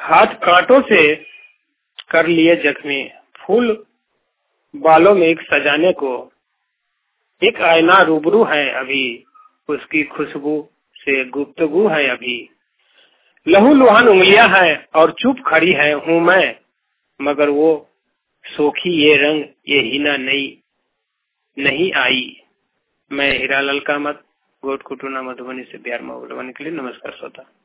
हाथ कांटों से कर लिए जख्मी, फूल बालों में एक सजाने को, एक आईना रूबरू है अभी, उसकी खुशबू से गुफ्तगू है अभी। लहू लुहान उंगलियां हैं और चुप खड़ी है हूँ मैं, मगर वो सोखी ये रंग ये हिना नहीं आई। मैं हीरालाल कामत, गोट कुटुना मधुबनी से बिहार में बोलने के लिए। नमस्कार श्रोता।